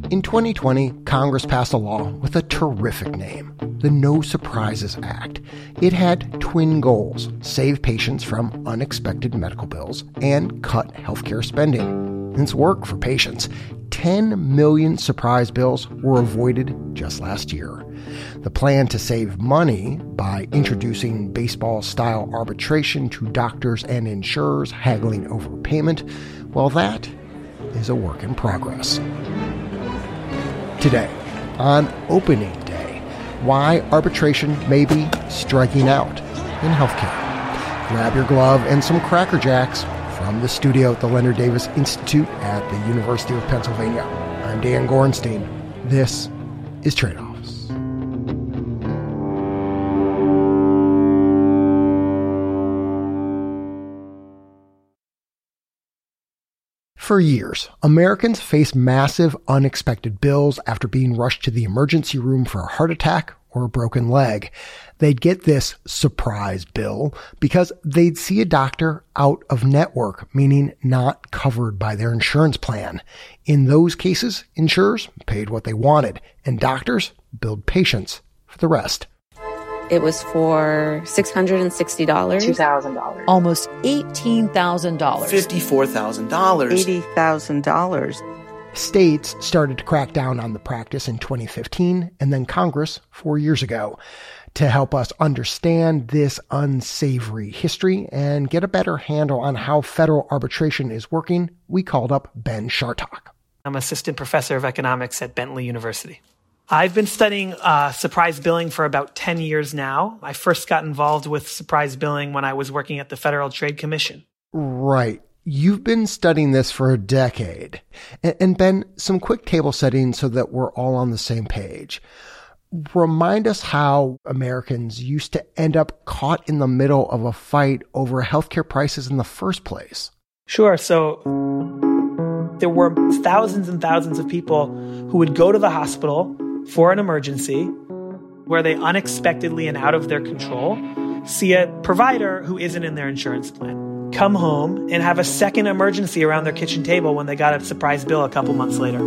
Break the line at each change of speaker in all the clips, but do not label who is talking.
In 2020, Congress passed a law with a terrific name, the No Surprises Act. It had twin goals: save patients from unexpected medical bills and cut healthcare spending. It's work for patients. 10 million surprise bills were avoided just last year. The plan to save money by introducing baseball-style arbitration to doctors and insurers haggling over payment, well, that is a work in progress. Today, on opening day, why arbitration may be striking out in healthcare. Grab your glove and some Cracker Jacks from the studio at the Leonard Davis Institute at the University of Pennsylvania. I'm Dan Gorenstein. This is Trade-Offs. For years, Americans face massive, unexpected bills after being rushed to the emergency room for a heart attack or a broken leg. They'd get this surprise bill because they'd see a doctor out of network, meaning not covered by their insurance plan. In those cases, insurers paid what they wanted, and doctors billed patients for the rest.
It was for $660.
$2,000.
Almost $18,000.
$54,000.
$80,000.
States started to crack down on the practice in 2015, and then Congress 4 years ago. To help us understand this unsavory history and get a better handle on how federal arbitration is working, we called up Ben Shartock.
I'm assistant professor of economics at Bentley University. I've been studying surprise billing for about 10 years now. I first got involved with surprise billing when I was working at the Federal Trade Commission.
Right. You've been studying this for a decade. And Ben, some quick table settings so that we're all on the same page. Remind us how Americans used to end up caught in the middle of a fight over healthcare prices in the first place.
Sure. So there were thousands and thousands of people who would go to the hospital for an emergency where they unexpectedly and out of their control see a provider who isn't in their insurance plan, come home and have a second emergency around their kitchen table when they got a surprise bill a couple months later.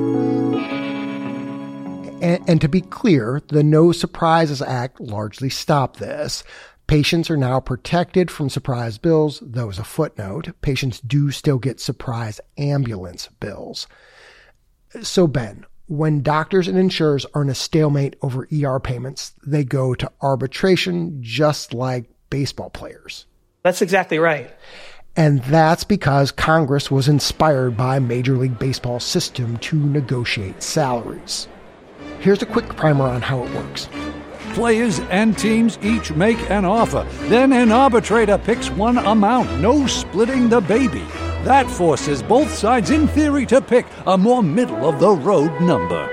And to be clear, the No Surprises Act largely stopped this. Patients are now protected from surprise bills, though as a footnote, patients do still get surprise ambulance bills. So Ben, when doctors and insurers are in a stalemate over ER payments, they go to arbitration just like baseball players.
That's exactly right.
And that's because Congress was inspired by Major League Baseball's system to negotiate salaries. Here's a quick primer on how it works.
Players and teams each make an offer. Then an arbitrator picks one amount, no splitting the baby. That forces both sides, in theory, to pick a more middle-of-the-road number.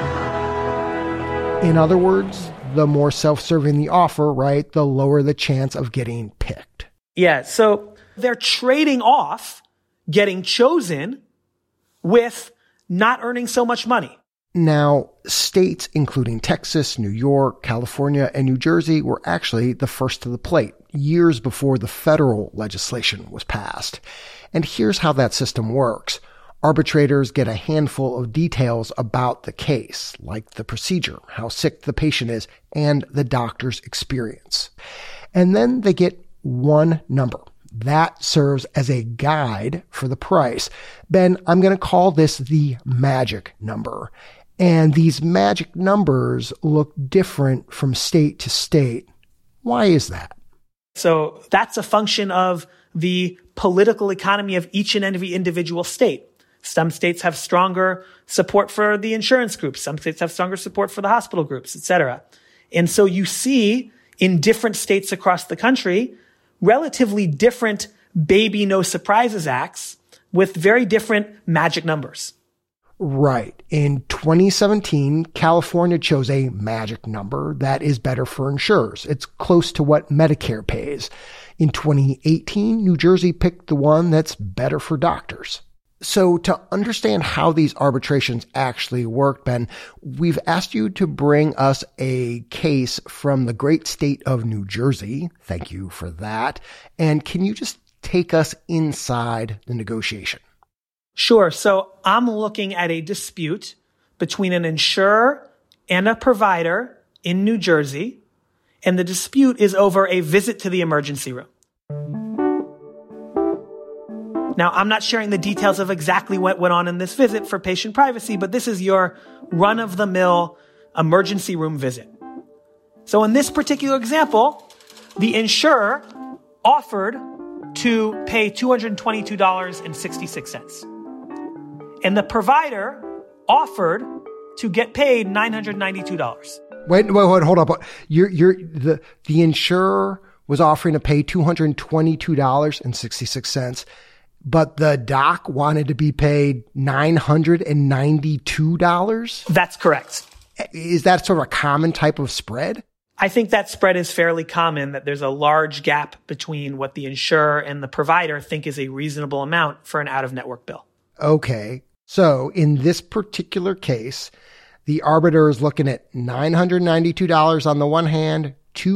In other words, the more self-serving the offer, right, the lower the chance of getting picked.
Yeah, so they're trading off getting chosen with not earning so much money.
Now, states including Texas, New York, California, and New Jersey were actually the first to the plate, years before the federal legislation was passed. And here's how that system works. Arbitrators get a handful of details about the case, like the procedure, how sick the patient is, and the doctor's experience. And then they get one number. That serves as a guide for the price. Ben, I'm going to call this the magic number. And these magic numbers look different from state to state. Why is that?
So that's a function of the political economy of each and every individual state. Some states have stronger support for the insurance groups. Some states have stronger support for the hospital groups, etc. And so you see in different states across the country, relatively different baby no surprises acts with very different magic numbers.
Right. In 2017, California chose a magic number that is better for insurers. It's close to what Medicare pays. In 2018, New Jersey picked the one that's better for doctors. So to understand how these arbitrations actually work, Ben, we've asked you to bring us a case from the great state of New Jersey. Thank you for that. And can you just take us inside the negotiation?
Sure. So I'm looking at a dispute between an insurer and a provider in New Jersey, and the dispute is over a visit to the emergency room. Now, I'm not sharing the details of exactly what went on in this visit for patient privacy, but this is your run-of-the-mill emergency room visit. So in this particular example, the insurer offered to pay $222.66. And the provider offered to get paid $992.
Wait, hold up. The insurer was offering to pay $222.66, but the doc wanted to be paid $992?
That's correct.
Is that sort of a common type of spread?
I think that spread is fairly common, that there's a large gap between what the insurer and the provider think is a reasonable amount for an out-of-network bill. Okay.
So in this particular case, the arbiter is looking at $992 on the one hand,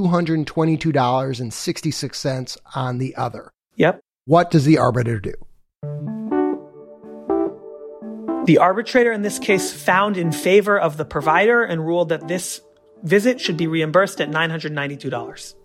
$222.66 on the other.
Yep.
What does the arbiter do?
The arbitrator in this case found in favor of the provider and ruled that this visit should be reimbursed at $992.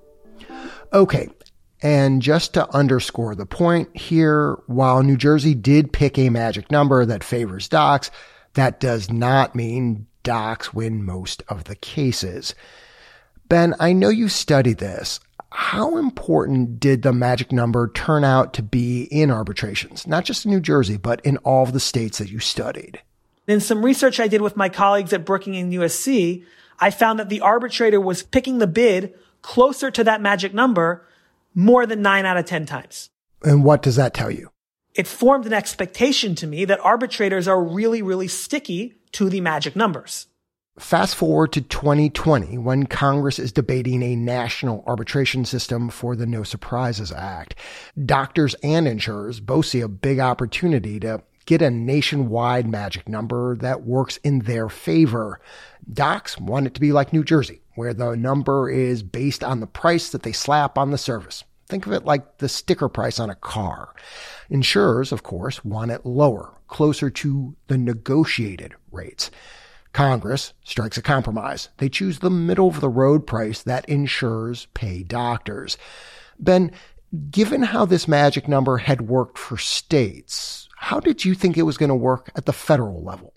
Okay. And just to underscore the point here, while New Jersey did pick a magic number that favors docs, that does not mean docs win most of the cases. Ben, I know you studied this. How important did the magic number turn out to be in arbitrations, not just in New Jersey, but in all of the states that you studied?
In some research I did with my colleagues at Brookings and USC, I found that the arbitrator was picking the bid closer to that magic number more than 9 out of 10 times.
And what does that tell you?
It formed an expectation to me that arbitrators are really, really sticky to the magic numbers.
Fast forward to 2020, when Congress is debating a national arbitration system for the No Surprises Act. Doctors and insurers both see a big opportunity to get a nationwide magic number that works in their favor. Docs want it to be like New Jersey, where the number is based on the price that they slap on the service. Think of it like the sticker price on a car. Insurers, of course, want it lower, closer to the negotiated rates. Congress strikes a compromise. They choose the middle-of-the-road price that insurers pay doctors. Ben, given how this magic number had worked for states, how did you think it was going to work at the federal level?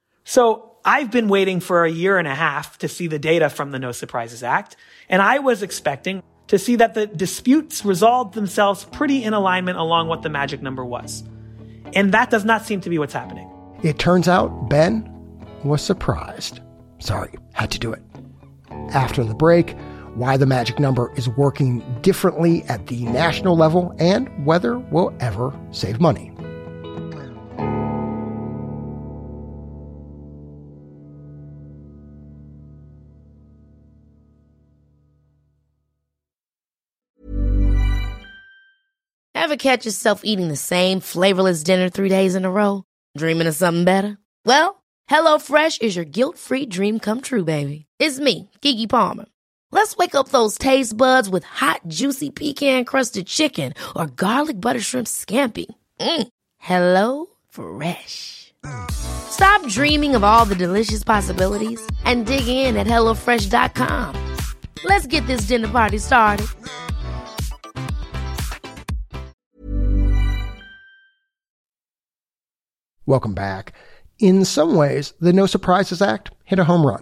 So I've been waiting for a year and a half to see the data from the No Surprises Act, and I was expecting to see that the disputes resolved themselves pretty in alignment along what the magic number was. And that does not seem to be what's happening.
It turns out Ben was surprised. Sorry, had to do it. After the break, why the magic number is working differently at the national level and whether we'll ever save money.
Ever catch yourself eating the same flavorless dinner 3 days in a row? Dreaming of something better? Well, HelloFresh is your guilt-free dream come true, baby. It's me, Keke Palmer. Let's wake up those taste buds with hot, juicy pecan-crusted chicken or garlic butter shrimp scampi. Hello Fresh. Stop dreaming of all the delicious possibilities and dig in at HelloFresh.com. Let's get this dinner party started.
Welcome back. In some ways, the No Surprises Act hit a home run.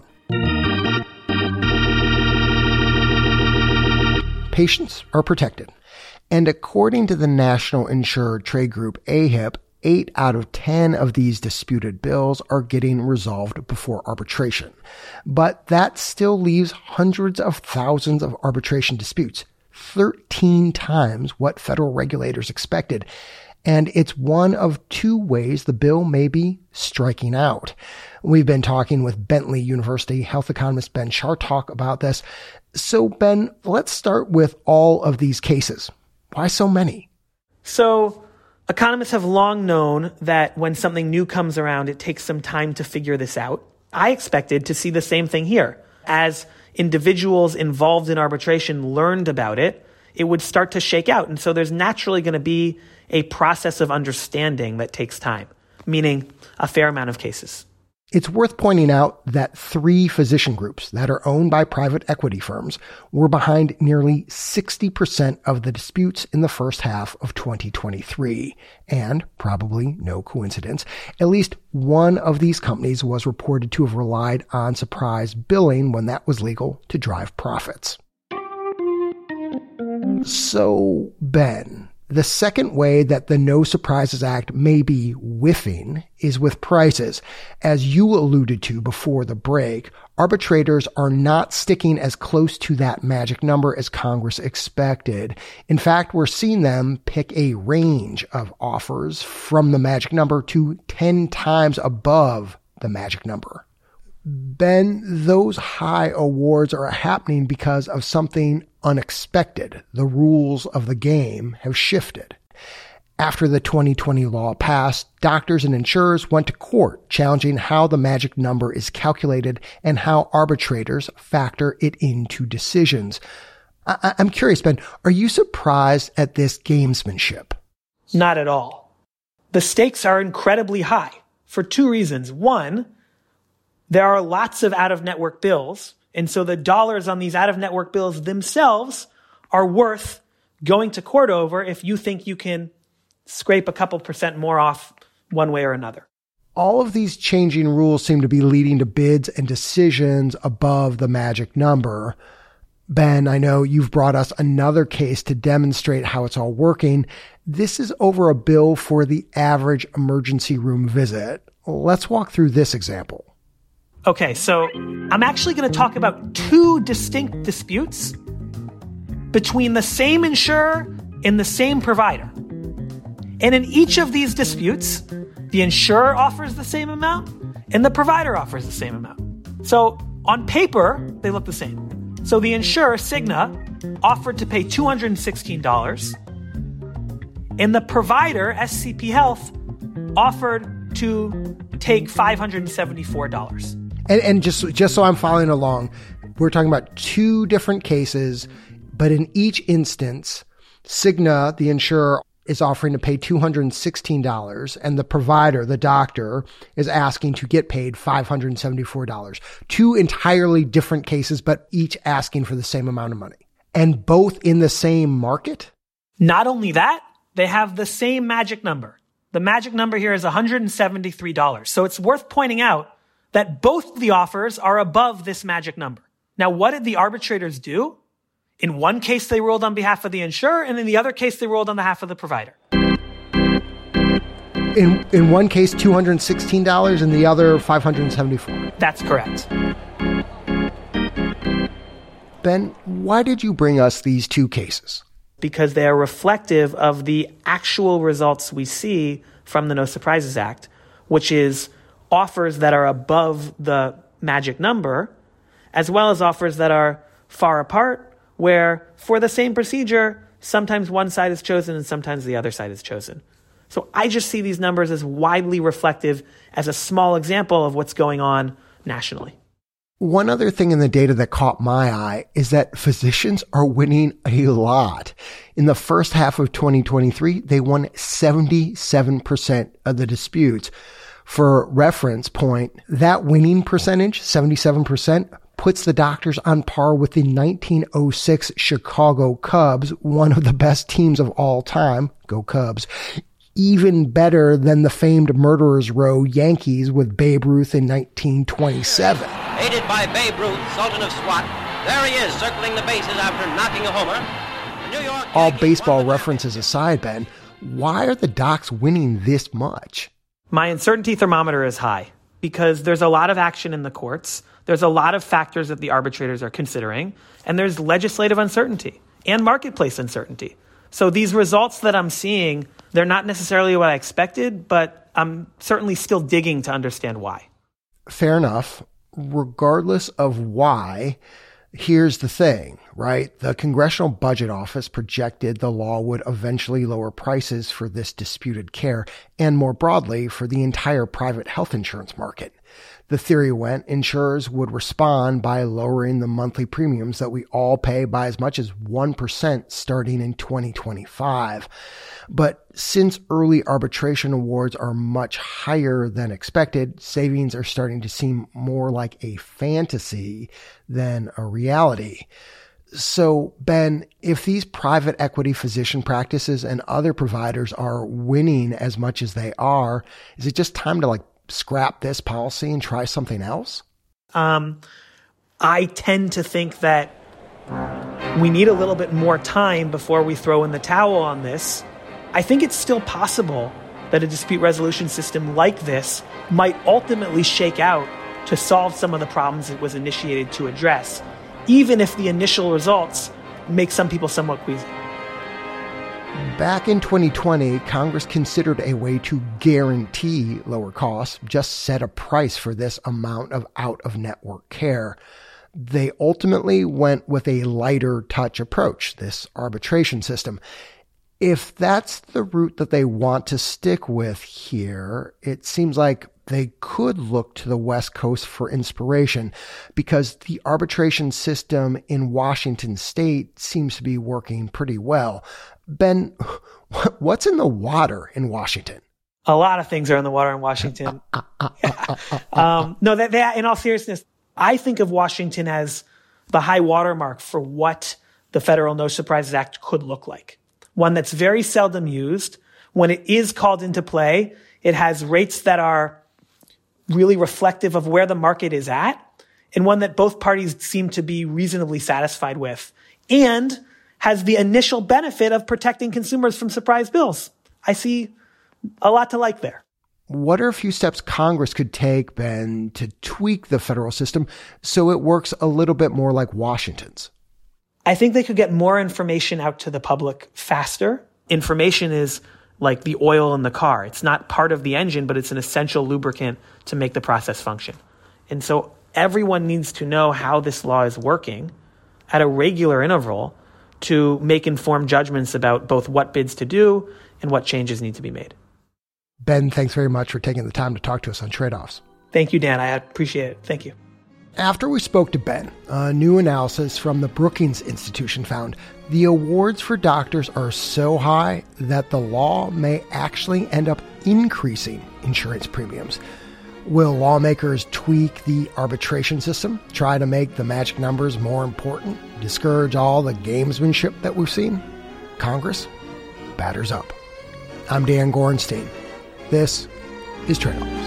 Patients are protected. And according to the National Insurer Trade Group, AHIP, 8 out of 10 of these disputed bills are getting resolved before arbitration. But that still leaves hundreds of thousands of arbitration disputes, 13 times what federal regulators expected. And it's one of 2 ways the bill may be striking out. We've been talking with Bentley University health economist Ben Chartock about this. So, Ben, let's start with all of these cases. Why so many?
So, economists have long known that when something new comes around, it takes some time to figure this out. I expected to see the same thing here. As individuals involved in arbitration learned about it, it would start to shake out. And so there's naturally going to be a process of understanding that takes time, meaning a fair amount of cases.
It's worth pointing out that 3 physician groups that are owned by private equity firms were behind nearly 60% of the disputes in the first half of 2023. And, probably no coincidence, at least one of these companies was reported to have relied on surprise billing when that was legal to drive profits. So, Ben, the second way that the No Surprises Act may be whiffing is with prices. As you alluded to before the break, arbitrators are not sticking as close to that magic number as Congress expected. In fact, we're seeing them pick a range of offers from the magic number to 10 times above the magic number. Ben, those high awards are happening because of something unexpected. The rules of the game have shifted. After the 2020 law passed, doctors and insurers went to court challenging how the magic number is calculated and how arbitrators factor it into decisions. I'm curious, Ben, are you surprised at this gamesmanship?
Not at all. The stakes are incredibly high for 2 reasons. One, there are lots of out-of-network bills, and so the dollars on these out-of-network bills themselves are worth going to court over if you think you can scrape a couple % more off one way or another.
All of these changing rules seem to be leading to bids and decisions above the magic number. Ben, I know you've brought us another case to demonstrate how it's all working. This is over a bill for the average emergency room visit. Let's walk through this example.
Okay, so I'm actually going to talk about 2 distinct disputes between the same insurer and the same provider. And in each of these disputes, the insurer offers the same amount and the provider offers the same amount. So on paper, they look the same. So the insurer, Cigna, offered to pay $216, and the provider, SCP Health, offered to take $574.
And just so I'm following along, we're talking about 2 different cases, but in each instance, Cigna, the insurer, is offering to pay $216, and the provider, the doctor, is asking to get paid $574. 2 entirely different cases, but each asking for the same amount of money. And both in the same market?
Not only that, they have the same magic number. The magic number here is $173. So it's worth pointing out that both of the offers are above this magic number. Now, what did the arbitrators do? In one case, they ruled on behalf of the insurer, and in the other case, they ruled on behalf of the provider.
In one case, $216, and the other $574.
That's correct.
Ben, why did you bring us these 2 cases?
Because they are reflective of the actual results we see from the No Surprises Act, which is offers that are above the magic number, as well as offers that are far apart, where for the same procedure, sometimes one side is chosen and sometimes the other side is chosen. So I just see these numbers as widely reflective as a small example of what's going on nationally.
One other thing in the data that caught my eye is that physicians are winning a lot. In the first half of 2023, they won 77% of the disputes. For reference point, that winning percentage, 77%, puts the doctors on par with the 1906 Chicago Cubs, one of the best teams of all time. Go Cubs. Even better than the famed Murderers Row Yankees with Babe Ruth in 1927.
Aided by Babe Ruth, Sultan of SWAT, there he is circling the bases after knocking a homer. New York
All baseball references aside, Ben, why are the docs winning this much?
My uncertainty thermometer is high because there's a lot of action in the courts. There's a lot of factors that the arbitrators are considering, and there's legislative uncertainty and marketplace uncertainty. So these results that I'm seeing, they're not necessarily what I expected, but I'm certainly still digging to understand why.
Fair enough. Regardless of why, here's the thing, right? The Congressional Budget Office projected the law would eventually lower prices for this disputed care, and more broadly for the entire private health insurance market. The theory went insurers would respond by lowering the monthly premiums that we all pay by as much as 1% starting in 2025. But since early arbitration awards are much higher than expected, savings are starting to seem more like a fantasy than a reality. So, Ben, if these private equity physician practices and other providers are winning as much as they are, is it just time to scrap this policy and try something else?
I tend to think that we need a little bit more time before we throw in the towel on this. I think it's still possible that a dispute resolution system like this might ultimately shake out to solve some of the problems it was initiated to address, even if the initial results make some people somewhat queasy.
Back in 2020, Congress considered a way to guarantee lower costs, just set a price for this amount of out-of-network care. They ultimately went with a lighter touch approach, this arbitration system. If that's the route that they want to stick with here, it seems like they could look to the West Coast for inspiration because the arbitration system in Washington state seems to be working pretty well. Ben, what's in the water in Washington?
A lot of things are in the water in Washington. No, that in all seriousness, I think of Washington as the high watermark for what the Federal No Surprises Act could look like. One that's very seldom used. When it is called into play, it has rates that are really reflective of where the market is at, and one that both parties seem to be reasonably satisfied with, and has the initial benefit of protecting consumers from surprise bills. I see a lot to like there.
What are a few steps Congress could take, Ben, to tweak the federal system so it works a little bit more like Washington's?
I think they could get more information out to the public faster. Information is like the oil in the car. It's not part of the engine, but it's an essential lubricant to make the process function. And so everyone needs to know how this law is working at a regular interval to make informed judgments about both what bids to do and what changes need to be made.
Ben, thanks very much for taking the time to talk to us on Trade-Offs.
Thank you, Dan. I appreciate it. Thank you.
After we spoke to Ben, a new analysis from the Brookings Institution found the awards for doctors are so high that the law may actually end up increasing insurance premiums. Will lawmakers tweak the arbitration system, try to make the magic numbers more important, discourage all the gamesmanship that we've seen? Congress, batters up. I'm Dan Gorenstein. This is Trade-Offs.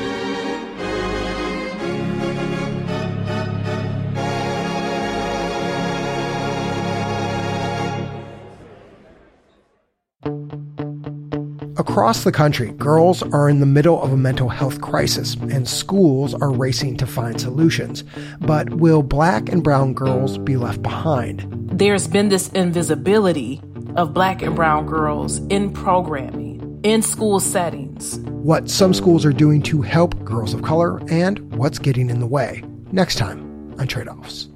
Across the country, girls are in the middle of a mental health crisis, and schools are racing to find solutions. But will Black and brown girls be left behind?
There's been this invisibility of Black and brown girls in programming, in school settings.
What some schools are doing to help girls of color, and what's getting in the way. Next time on Trade-Offs.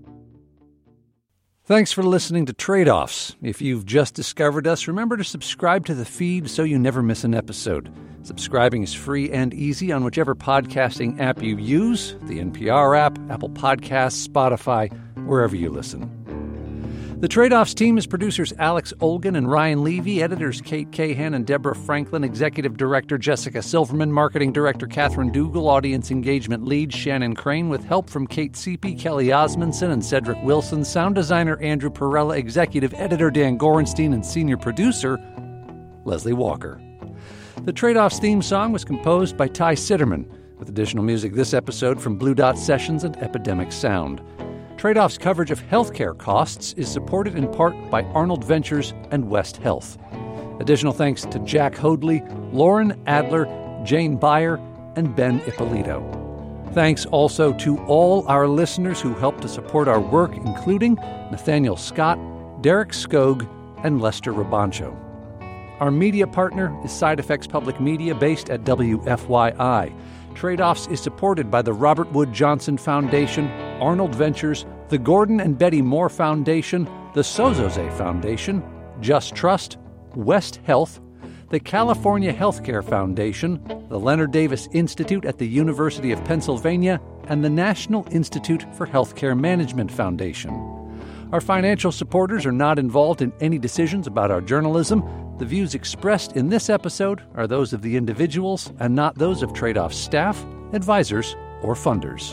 Thanks for listening to Trade-Offs. If you've just discovered us, remember to subscribe to the feed so you never miss an episode. Subscribing is free and easy on whichever podcasting app you use, the NPR app, Apple Podcasts, Spotify, wherever you listen. The Trade-Offs team is producers Alex Olgin and Ryan Levy, editors Kate Cahan and Deborah Franklin, executive director Jessica Silverman, marketing director Catherine Dougal, audience engagement lead Shannon Crane, with help from Kate Seepy, Kelly Osmondson, and Cedric Wilson, sound designer Andrew Perella, executive editor Dan Gorenstein, and senior producer Leslie Walker. The Trade-Offs theme song was composed by Ty Sitterman, with additional music this episode from Blue Dot Sessions and Epidemic Sound. Trade-Off's coverage of healthcare costs is supported in part by Arnold Ventures and West Health. Additional thanks to Jack Hoadley, Lauren Adler, Jane Beyer, and Ben Ippolito. Thanks also to all our listeners who helped to support our work, including Nathaniel Scott, Derek Skog, and Lester Rabancho. Our media partner is Side Effects Public Media, based at WFYI. Trade-Offs is supported by the Robert Wood Johnson Foundation, Arnold Ventures, the Gordon and Betty Moore Foundation, the Sozoze Foundation, Just Trust, West Health, the California Healthcare Foundation, the Leonard Davis Institute at the University of Pennsylvania, and the National Institute for Healthcare Management Foundation. Our financial supporters are not involved in any decisions about our journalism. The views expressed in this episode are those of the individuals and not those of Trade-Off's staff, advisors, or funders.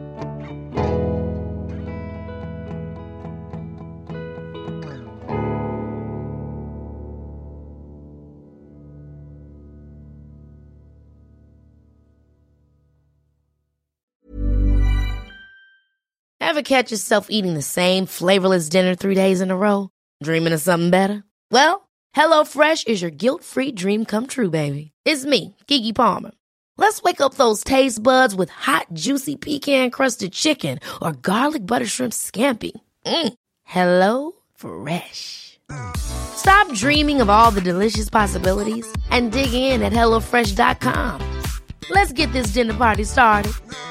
Ever catch yourself eating the same flavorless dinner 3 days in a row? Dreaming of something better? Well, HelloFresh is your guilt-free dream come true, baby. It's me, Keke Palmer. Let's wake up those taste buds with hot, juicy pecan-crusted chicken or garlic butter shrimp scampi. Hello Fresh. Stop dreaming of all the delicious possibilities and dig in at HelloFresh.com. Let's get this dinner party started.